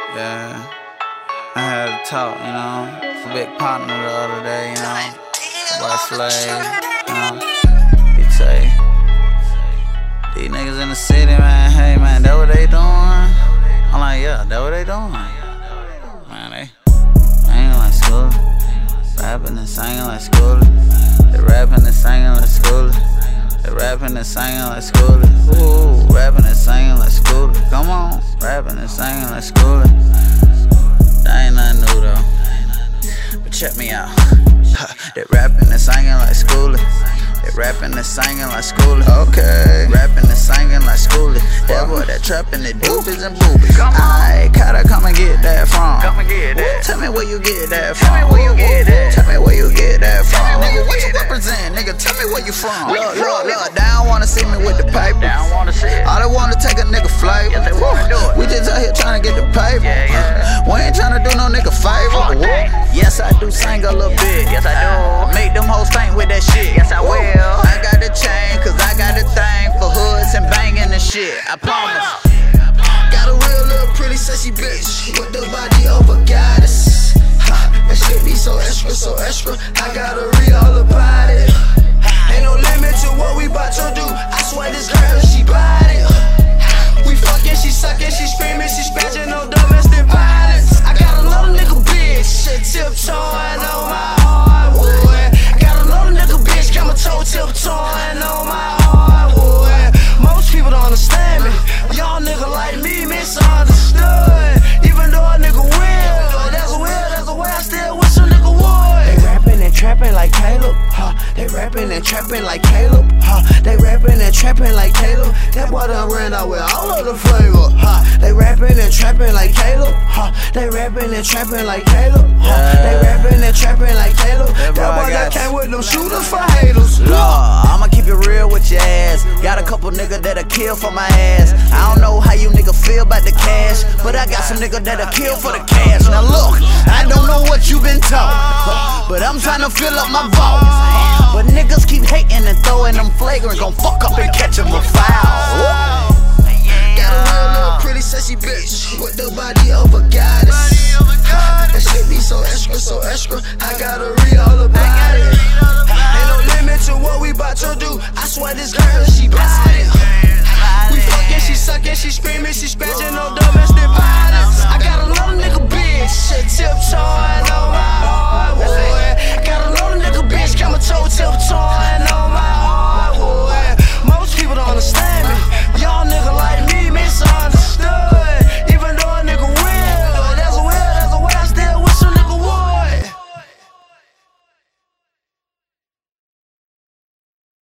Yeah, I had a talk, you know, with a big partner the other day, you know, about Slave, you know. He'd say, these niggas in the city, man, hey man, that what they doing? I'm like, yeah, that what they doing? Man, they singing like school, rapping and singing like school. They rapping and singing like school. They rapping and singing like school. Ooh, rapping and singing like school. Come on, rapping and singing like school. That ain't nothing new though, but check me out. They rapping and singing like school. They rapping and singing like school. Okay, rapping and singing like school. That boy that trapping the doobies and boobies. Aight, gotta come and get that from. Come and get that. Tell me where you get that from. Tell me where you get that. Tell me where you get that from. Nigga, what you represent? Nigga, tell me where you from. Look, they don't wanna see me with the paper. They don't wanna see it. All they wanna take a nigga flavor. Yes, they wanna do it. We just out here trying to get the paper. We ain't trying to do no nigga favor. Yes, I do sing a little bit. Yes, I do. Make them hoes faint with that shit. Yes, I will. I got the chain, cause I got a thing for hoods and banging and shit, I promise. Got a real little pretty sexy bitch with the body of a goddess. That shit be so extra, so extra. I gotta read all about it. Ain't no limit to what we bout to do. I swear this girl, she body. We fucking, she sucking, she screaming, she scratching, no domestic violence. I got another nigga bitch, shit tiptoeing on my hardwood. I got another nigga bitch, got my toe tiptoeing on my hardwood. Most people don't understand me. Y'all nigga like me misunderstood. Even though a nigga real, that's the way I still wish a nigga would. They rapping and trapping like Caleb, They rapping and trapping like Caleb, They rapping and trapping like Caleb. That boy done ran out with all of the flavor, They rapping and trapping like Caleb, They rapping and trapping like Caleb, They rapping and trapping like Caleb. That boy that came with them shooters for haters. I'ma keep it real with your ass. Got a couple niggas that'll kill for my ass. I don't know how you nigga feel about the cash, but I got some niggas that'll kill for the cash. Now look, I don't know what you been taught, but I'm trying to fill up my vault. But niggas keep hating and throwing them flagrant, gon' fuck up and catch them a foul. Got a real little pretty sexy bitch with the body of a goddess. That shit be so extra, so extra. I